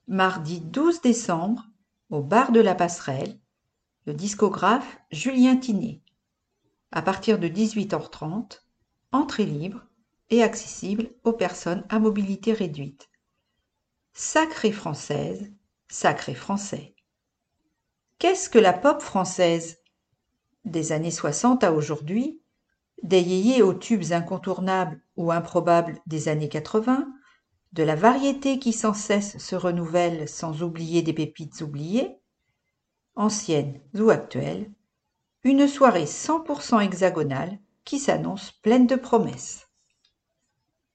Mardi 12 décembre, au bar de la Passerelle, le discographe Julien Tiné. À partir de 18h30, entrée libre et accessible aux personnes à mobilité réduite. Sacrée française, sacré français. Qu'est-ce que la pop française? Des années 60 à aujourd'hui, des yéyés aux tubes incontournables ou improbables des années 80, de la variété qui sans cesse se renouvelle sans oublier des pépites oubliées, anciennes ou actuelles, une soirée 100% hexagonale qui s'annonce pleine de promesses.